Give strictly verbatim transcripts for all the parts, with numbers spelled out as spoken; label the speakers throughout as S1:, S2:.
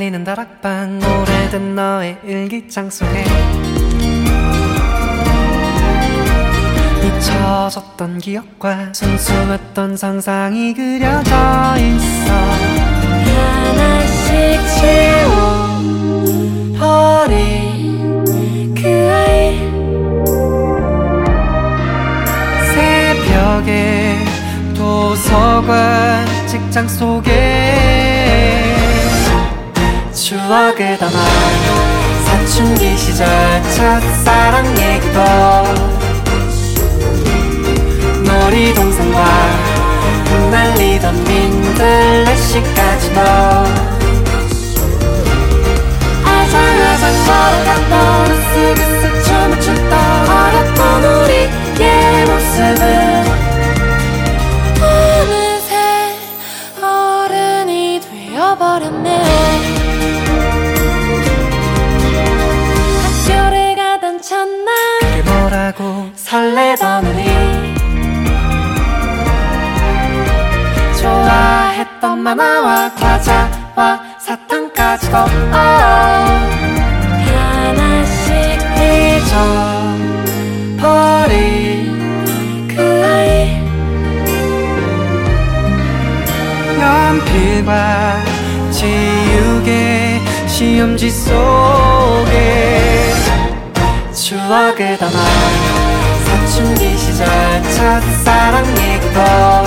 S1: 흩날리는 다락방, 오래된 너의 일기장 속에 잊혀졌던 기억과 순수했던 상상이 그려져 있어.
S2: 하나씩 지워버린 그 아이,
S1: 새벽에 도서관 책장 속에 추억을 담아 사춘기 시절 첫사랑 얘기도 놀이동산과 흩날리던 민들레씨까지도
S2: 아장아장 걸어갔던 으쓱으쓱 춤을 추던 어렸던 우리의 모습은 어느새 어른이 되어버렸네. 학교를 가던 첫날
S1: 그게 뭐라고
S2: 설레던 우리,
S1: 좋아했던 만화와 과자와 사탕까지도 oh.
S2: 하나씩
S1: 잊어버린
S2: 그 아이,
S1: 연필과 지우개 시험지 속에 추억을 담아 사춘기 시절 첫사랑 얘기도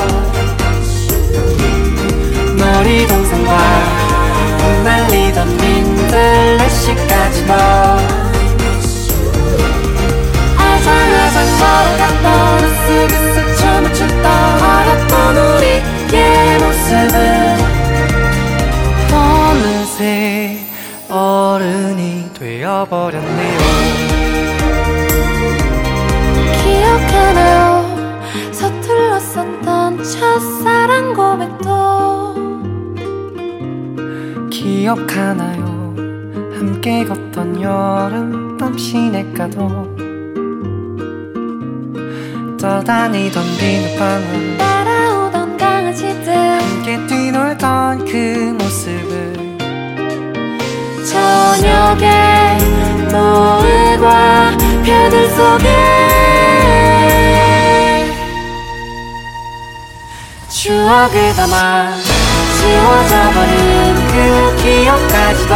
S1: 놀이동산과 흩날리던 민들레씨까지도
S2: 아장아장 걸어갔던 으쓱으쓱 춤을 추던 어렸던 우리의 모습은
S1: 어느새 어른이 되어버렸네요.
S2: 기억하나요? 서툴렀었던 첫사랑 고백도
S1: 기억하나요? 함께 걷던 여름밤 시냇가도 떠다니던 비눗방울
S2: 따라오던 강아지들
S1: 함께 뛰놀던 그 모습을
S2: 저녁에 노을과 별들 속에
S1: 추억을 담아 지워져버린 그 기억까지도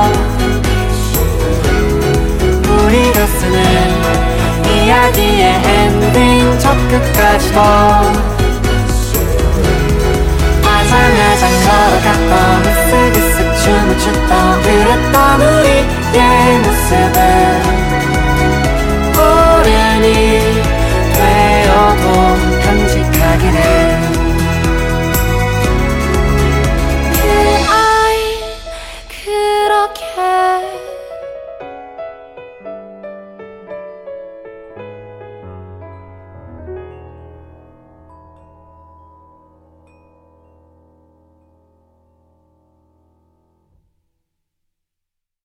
S1: 우리가 쓰는 이야기의 엔딩 저 끝까지도 아장아장 걸어갔던 으쓱으쓱 춤을 추던 그랬던 우리